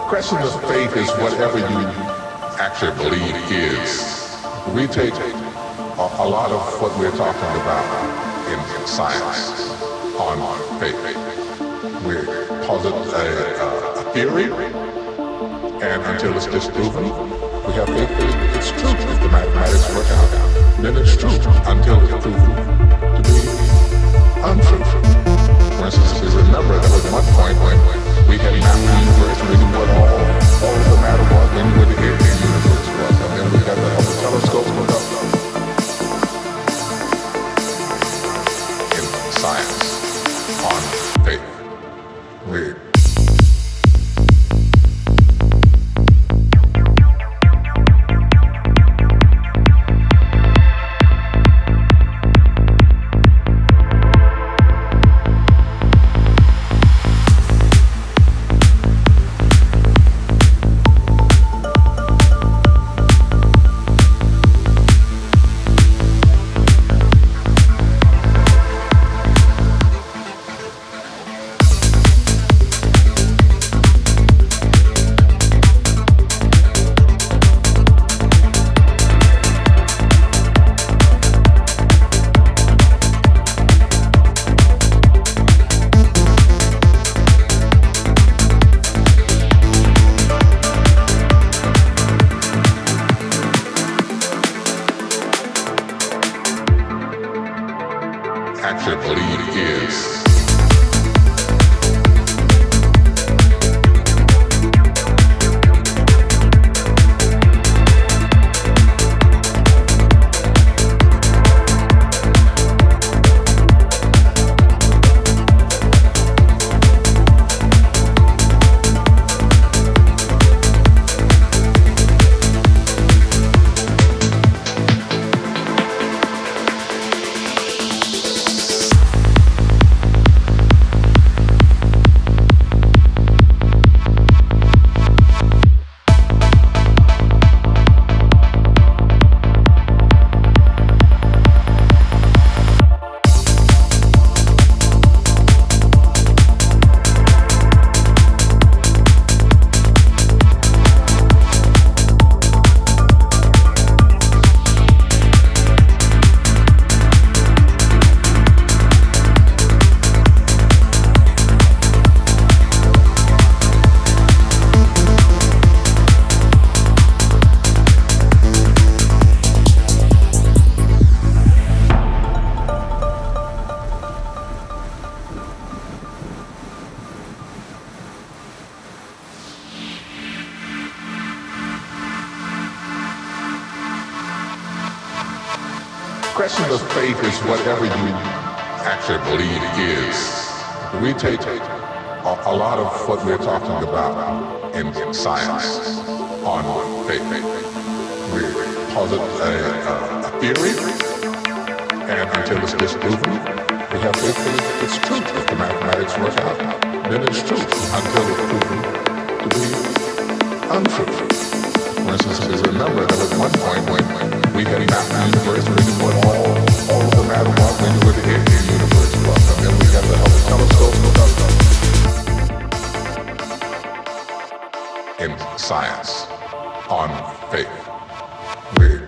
Question of faith is whatever you actually believe is. We take a lot of what we're talking about in science on faith. We posit a theory, and until it's disproven, we have faith that it's true. If the mathematics work out, then it's true until it's proven to be untrue. For instance, we remember there was one point when we had mapped the universe, we knew what all of the matter was, we knew what the universe was, and then we had to have the telescope look up in science on faith. We actually believe is. Question of faith is whatever you actually believe is. We take a lot of what we're talking about in science on faith. We posit a theory, and until it's disproven, we have faith that it's true. If the mathematics work out, then it's true until it's proven to be untrue. For instance, we remember there was one point when we had mapped the universe, we knew what all of the matter was, we knew what the universe was, and then we had to have the telescope look up in science on faith. We